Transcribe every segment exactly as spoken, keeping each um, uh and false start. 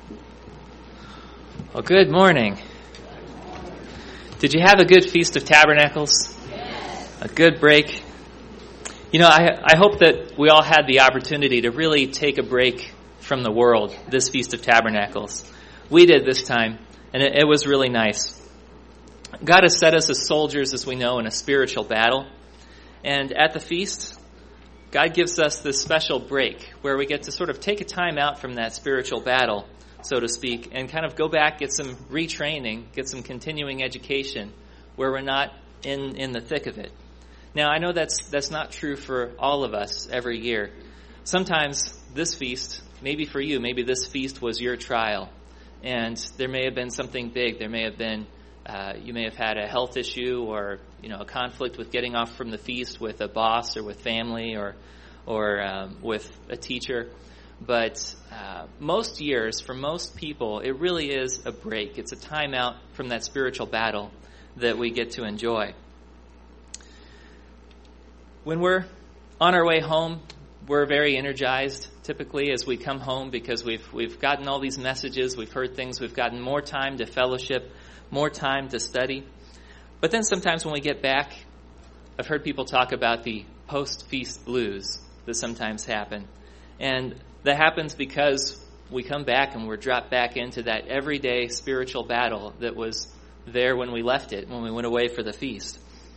Well, good morning. Did you have a good Feast of Tabernacles? Yes. A good break? You know, I, I hope that we all had the opportunity to really take a break from the world this Feast of Tabernacles. We did this time, and it, it was really nice. God has set us as soldiers, as we know, in a spiritual battle. And at the feast, God gives us this special break where we get to sort of take a time out from that spiritual battle, so to speak, and kind of go back, get some retraining, get some continuing education where we're not in, in the thick of it. Now, I know that's that's not true for all of us every year. Sometimes this feast, maybe for you, maybe this feast was your trial, and there may have been something big. There may have been, uh, you may have had a health issue or, you know, a conflict with getting off from the feast with a boss or with family or, or um, with a teacher. But uh, most years, for most people, it really is a break. It's a time out from that spiritual battle that we get to enjoy. When we're on our way home, we're very energized, typically, as we come home because we've we've gotten all these messages, we've heard things, we've gotten more time to fellowship, more time to study. But then sometimes when we get back, I've heard people talk about the post-feast blues that sometimes happen. And that happens because we come back and we're dropped back into that everyday spiritual battle that was there when we left it, when we went away for the feast.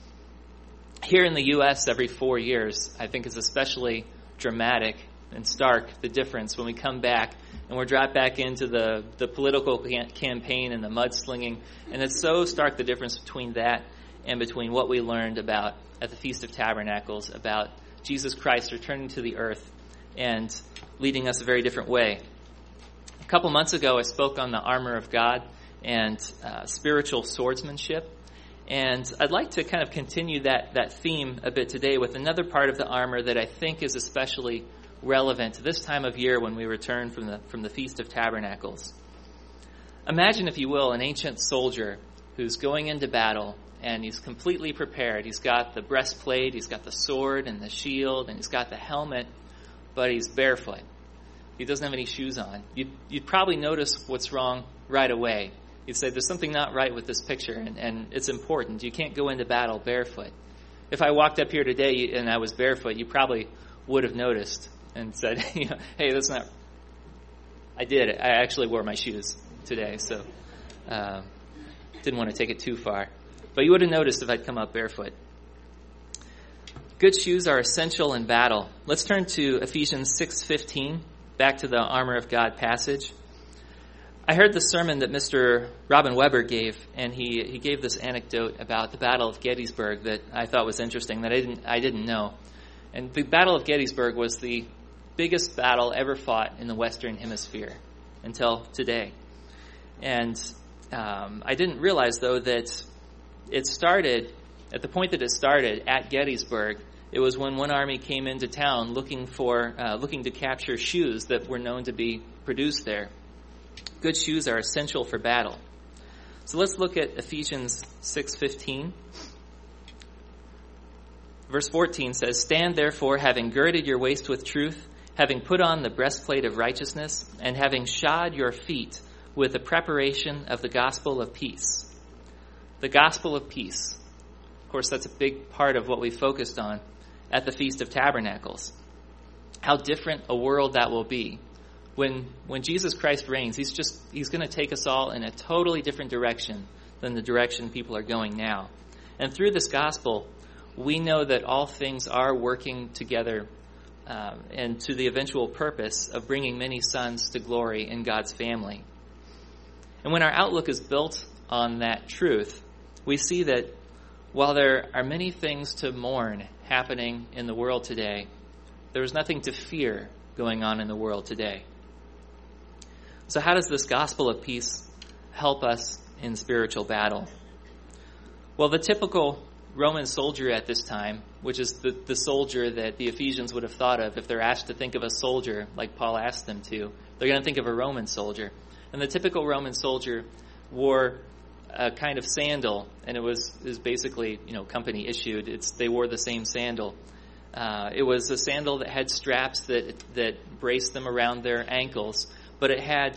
Here in the U S, every four years, I think is especially dramatic and stark, the difference when we come back and we're dropped back into the, the political campaign and the mudslinging. And it's so stark, the difference between that and between what we learned about at the Feast of Tabernacles, about Jesus Christ returning to the earth and leading us a very different way. A couple months ago, I spoke on the armor of God and uh, spiritual swordsmanship. And I'd like to kind of continue that, that theme a bit today with another part of the armor that I think is especially relevant to this time of year when we return from the from the Feast of Tabernacles. Imagine, if you will, an ancient soldier who's going into battle and he's completely prepared. He's got the breastplate, he's got the sword and the shield, and he's got the helmet, but he's barefoot. He doesn't have any shoes on. You'd, you'd probably notice what's wrong right away. You'd say, there's something not right with this picture, and, and it's important. You can't go into battle barefoot. If I walked up here today and I was barefoot, you probably would have noticed and said, you know, hey, that's not... I did. I actually wore my shoes today, so uh, didn't want to take it too far. But you would have noticed if I'd come up barefoot. Good shoes are essential in battle. Let's turn to Ephesians six fifteen, back to the armor of God passage. I heard the sermon that Mister Robin Weber gave, and he, he gave this anecdote about the Battle of Gettysburg that I thought was interesting, that I didn't I didn't know. And the Battle of Gettysburg was the biggest battle ever fought in the Western Hemisphere until today. And um, I didn't realize, though, that it started, at the point that it started at Gettysburg, it was when one army came into town looking for uh, looking to capture shoes that were known to be produced there. Good shoes are essential for battle. So let's look at Ephesians six fifteen. Verse fourteen says, "Stand therefore, having girded your waist with truth, having put on the breastplate of righteousness, and having shod your feet with the preparation of the gospel of peace." The gospel of peace. Of course, that's a big part of what we focused on at the Feast of Tabernacles. How different a world that will be. When when Jesus Christ reigns, he's just he's going to take us all in a totally different direction than the direction people are going now. And through this gospel, we know that all things are working together um, and to the eventual purpose of bringing many sons to glory in God's family. And when our outlook is built on that truth, we see that while there are many things to mourn happening in the world today, there is nothing to fear going on in the world today. So how does this gospel of peace help us in spiritual battle? Well, the typical Roman soldier at this time, which is the, the soldier that the Ephesians would have thought of if they're asked to think of a soldier like Paul asked them to, they're going to think of a Roman soldier. And the typical Roman soldier wore a kind of sandal, and it was, it was basically, you know, company issued. It's they wore the same sandal. Uh, it was a sandal that had straps that that braced them around their ankles, but it had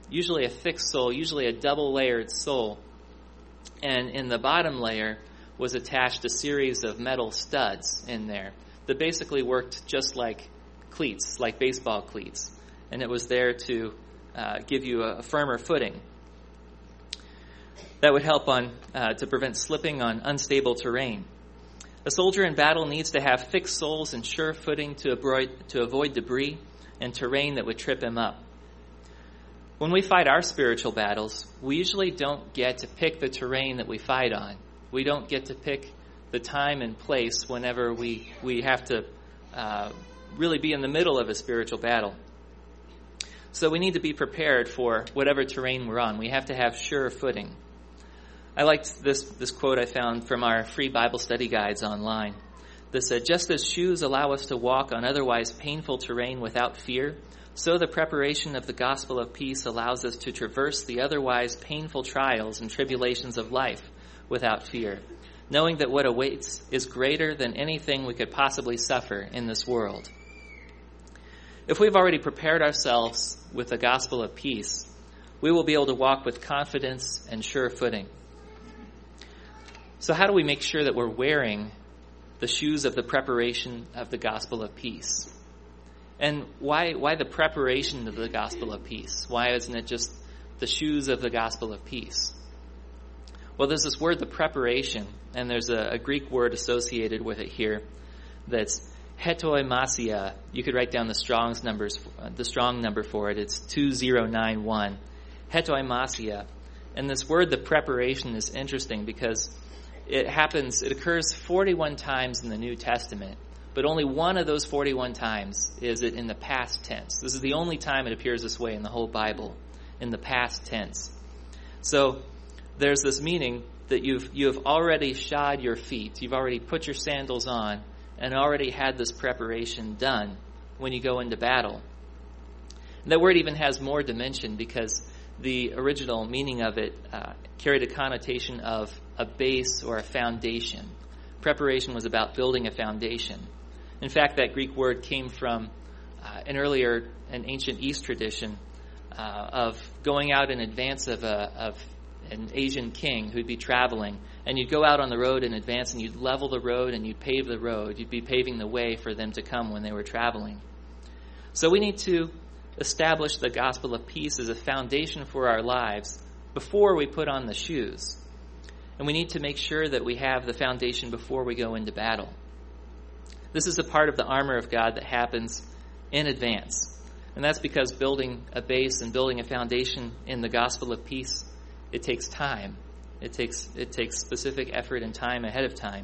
usually a thick sole, usually a double-layered sole. And in the bottom layer was attached a series of metal studs in there that basically worked just like cleats, like baseball cleats. And it was there to uh, give you a, a firmer footing. That would help on uh, to prevent slipping on unstable terrain. A soldier in battle needs to have thick soles and sure footing to avoid, to avoid debris and terrain that would trip him up. When we fight our spiritual battles, we usually don't get to pick the terrain that we fight on. We don't get to pick the time and place whenever we, we have to uh, really be in the middle of a spiritual battle. So we need to be prepared for whatever terrain we're on. We have to have sure footing. I liked this, this quote I found from our free Bible study guides online. That said, just as shoes allow us to walk on otherwise painful terrain without fear, so the preparation of the gospel of peace allows us to traverse the otherwise painful trials and tribulations of life without fear, knowing that what awaits is greater than anything we could possibly suffer in this world. If we've already prepared ourselves with the gospel of peace, we will be able to walk with confidence and sure footing. So how do we make sure that we're wearing the shoes of the preparation of the gospel of peace? And why why the preparation of the gospel of peace? Why isn't it just the shoes of the gospel of peace? Well, there's this word, the preparation, and there's a, a Greek word associated with it here that's hetoimasia. You could write down the Strong's numbers, the strong number for it. It's two thousand ninety-one. Hetoimasia. And this word, the preparation, is interesting because it happens, it occurs forty-one times in the New Testament, but only one of those forty-one times is it in the past tense. This is the only time it appears this way in the whole Bible, in the past tense. So there's this meaning that you've you have already shod your feet, you've already put your sandals on, and already had this preparation done when you go into battle. And that word even has more dimension because the original meaning of it uh, carried a connotation of a base or a foundation. Preparation was about building a foundation. In fact, that Greek word came from uh, an earlier, an ancient East tradition uh, of going out in advance of a of an Asian king who'd be traveling, and you'd go out on the road in advance and you'd level the road and you'd pave the road. You'd be paving the way for them to come when they were traveling. So we need to establish the gospel of peace as a foundation for our lives before we put on the shoes. And we need to make sure that we have the foundation before we go into battle. This is a part of the armor of God that happens in advance. And that's because building a base and building a foundation in the gospel of peace, it takes time. It takes it takes specific effort and time ahead of time.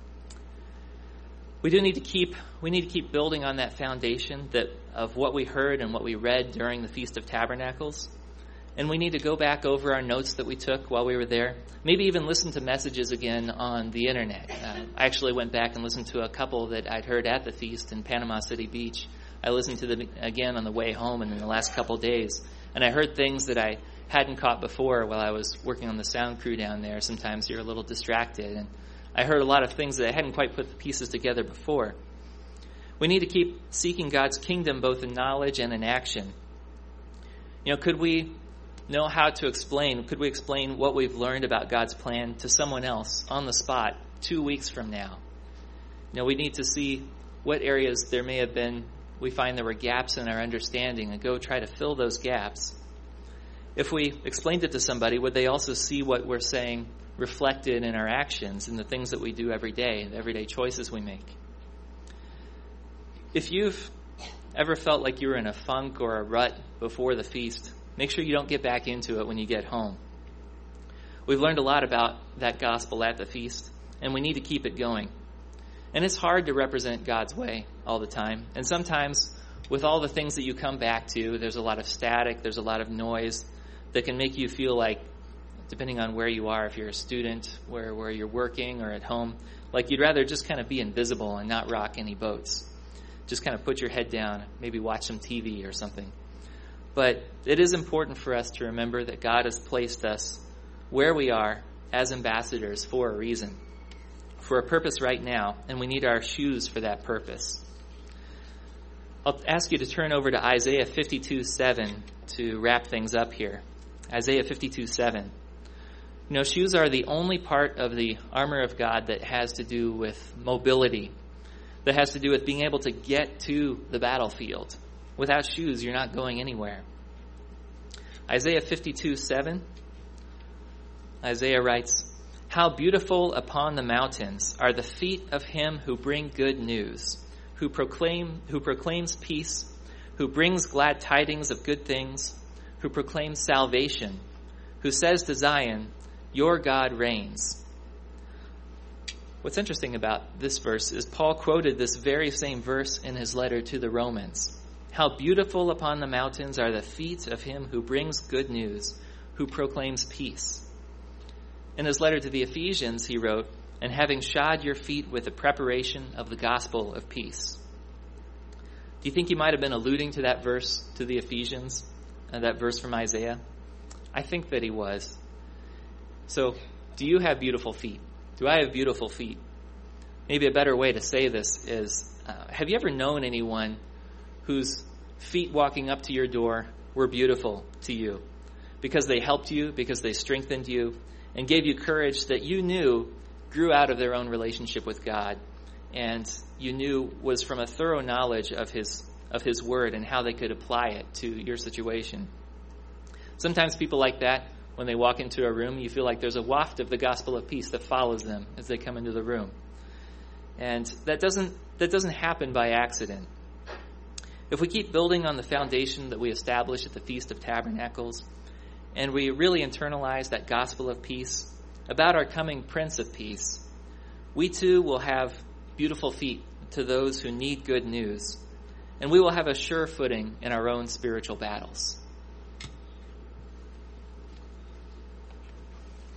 We do need to keep we need to keep building on that foundation that of what we heard and what we read during the Feast of Tabernacles. And we need to go back over our notes that we took while we were there. Maybe even listen to messages again on the internet. Uh, I actually went back and listened to a couple that I'd heard at the feast in Panama City Beach. I listened to them again on the way home and in the last couple days. And I heard things that I hadn't caught before while I was working on the sound crew down there. Sometimes you're a little distracted. And I heard a lot of things that I hadn't quite put the pieces together before. We need to keep seeking God's kingdom both in knowledge and in action. You know, could we know how to explain, could we explain what we've learned about God's plan to someone else on the spot two weeks from now? You know, we need to see what areas there may have been, we find there were gaps in our understanding, and go try to fill those gaps. If we explained it to somebody, would they also see what we're saying reflected in our actions and the things that we do every day, the everyday choices we make? If you've ever felt like you were in a funk or a rut before the feast, make sure you don't get back into it when you get home. We've learned a lot about that gospel at the feast, and we need to keep it going. And it's hard to represent God's way all the time. And sometimes, with all the things that you come back to, there's a lot of static, there's a lot of noise that can make you feel like, depending on where you are, if you're a student, where, where you're working or at home, like you'd rather just kind of be invisible and not rock any boats. Just kind of put your head down, maybe watch some T V or something. But it is important for us to remember that God has placed us where we are as ambassadors for a reason, for a purpose right now, and we need our shoes for that purpose. I'll ask you to turn over to Isaiah fifty-two seven to wrap things up here. Isaiah fifty-two seven. You know, shoes are the only part of the armor of God that has to do with mobility, that has to do with being able to get to the battlefield. Without shoes, you're not going anywhere. Isaiah fifty-two seven. Isaiah writes, "How beautiful upon the mountains are the feet of him who bring good news, who proclaim, who proclaims peace, who brings glad tidings of good things, who proclaims salvation, who says to Zion, your God reigns." What's interesting about this verse is Paul quoted this very same verse in his letter to the Romans. How beautiful upon the mountains are the feet of him who brings good news, who proclaims peace. In his letter to the Ephesians, he wrote, "And having shod your feet with the preparation of the gospel of peace." Do you think he might have been alluding to that verse to the Ephesians, uh, that verse from Isaiah? I think that he was. So, do you have beautiful feet? Do I have beautiful feet? Maybe a better way to say this is, uh, have you ever known anyone whose feet walking up to your door were beautiful to you? Because they helped you, because they strengthened you, and gave you courage that you knew grew out of their own relationship with God, and you knew was from a thorough knowledge of his of his word and how they could apply it to your situation. Sometimes people like that, when they walk into a room, you feel like there's a waft of the gospel of peace that follows them as they come into the room. And that doesn't that doesn't happen by accident. If we keep building on the foundation that we established at the Feast of Tabernacles, and we really internalize that gospel of peace about our coming Prince of Peace, we too will have beautiful feet to those who need good news, and we will have a sure footing in our own spiritual battles.